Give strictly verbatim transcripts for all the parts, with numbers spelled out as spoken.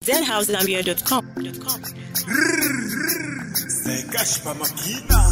zen house zambia dot com. Sekashpa makina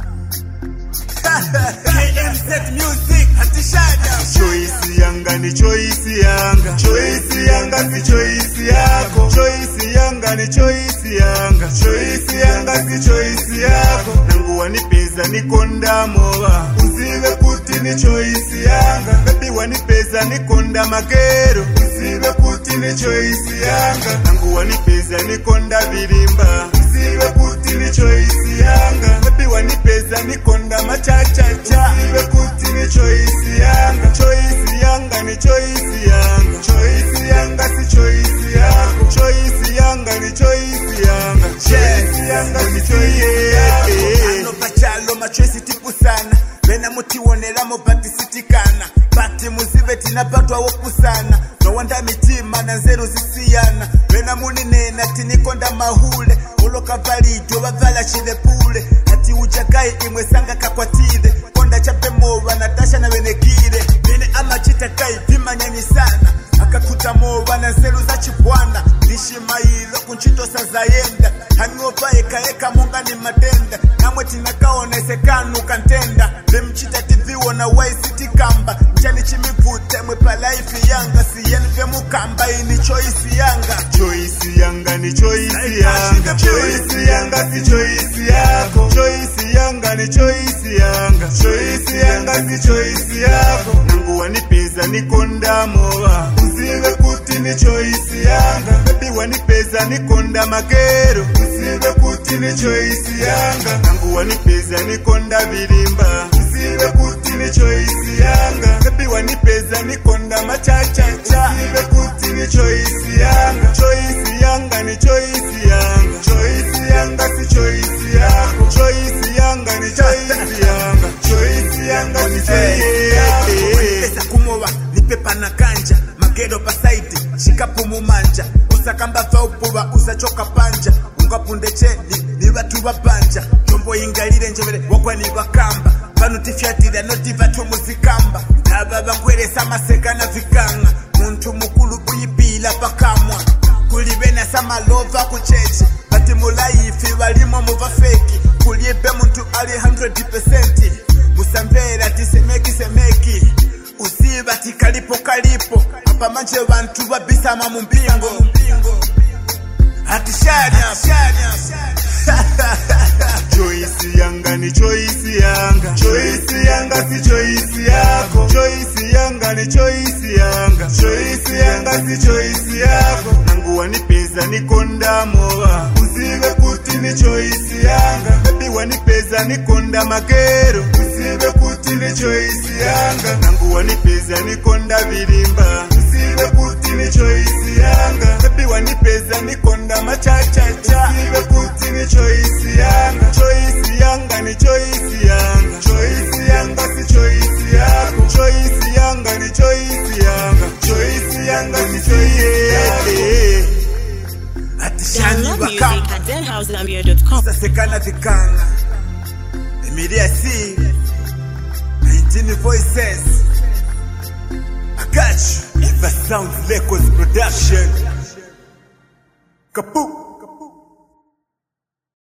K M Z music hatishada. Choice yanga ni choice yanga, choice yanga si choice yako, choice yanga ni choice yanga, choice yanga si choice yako. Nangu wanipeza nikonda mowa, usiwe kuti ni choice yanga. Baby wanipeza nikonda magero, usiwe kuti ni choice yanga. Nangu wanipeza nikonda virimba, usiwe kuti ni choice yanga. Baby wanipeza nikonda machachacha, usiwe kuti ni choice yanga. Choice yanga ni choice yanga, choice yanga si choice yako, choice yanga ni choice yanga, choice yanga si choice yako. Ano pachalo machoice tipu sana, bena muti wonela mo bati sitikana, bati muzibe tinapatwa woku sana. No wanda mitima na nzeru zisiyana, bena muni nena tinikonda mahule, uloka valijo wavala chile pule, ati ujakai imwe sanga kakwatide, konda chape mowa natasha na wenekire. Bene ama chita kai pima nyani sana, akakuta mowa na nzeru za chibwana, lishi mailo kunchito sa zayenda, hanyopa eka eka munga ni matenda, namwe tinakaona sekanu kantenda. Bemchita tivi wana wai siti kamba, mchani chimivute mwepa life yanga, siyeni vemu kamba ini choice yanga. Choice yanga ni choice yanga, choice yanga si choice yako, choice yanga ni choice yanga, choice yanga si choice yako. Nangu wanipeza nikonda mowa, usiwe kuti ni choice yanga. Baby wanipeza nikonda magero, usiwe kuti ni choice yanga. Nangu wanipeza nikonda virimba, usiwe kuti ni choice yanga. Baby wanipeza nikonda machachacha, usiwe kuti ni choice yanga. Choice yanga ni choice yanga, choice yanga si choice yako, choice yanga ni choice yanga, choice yanga si choice yako. Pesa kumowa nipepa na kanja, magero pasaiti shikapu mumanja, usakamba faupuwa usachoka panja, ungapunde cheni ni watu wapanja, jombo ingalire njomele wakwa ni wakamba, vanu tifyatira noti vatu muzikamba, ndaba bangwere sama seka na vikanga, muntu mukulu buyibila pakamwa, kulibena sama lova kuchechi, bati mulaifi walimo muva feki, kuliebe muntu ali one hundred percent, musambera tisemeki semeki, usiba tikalipo kalipo, hapa manje wantu wabisama mumbingo, hatishanya choice yanga ni choice yanga, choice yanga si choice yako, choice yanga ni choice yanga, choice yanga si choice yako. Nangu wanipeza nikonda mowa, usiwe kuti ni choice yanga. Baby wanipeza nikonda magero, usiwe kuti ni choice yanga. Nangu wanipeza nikonda virimba, usiwe kuti ni choice yanga. Baby wanipeza nikonda machachacha, usiwe kuti ni choice yanga. Choice yanga ni choice yanga, choice yanga si choice yako, choice yanga ni choice yanga, choice yanga si choice yako. Download music at zen house zambia dot com. Sasekana vikanga Emilia C nineteen voices, I got you. Eva Sound Records production. Kapu.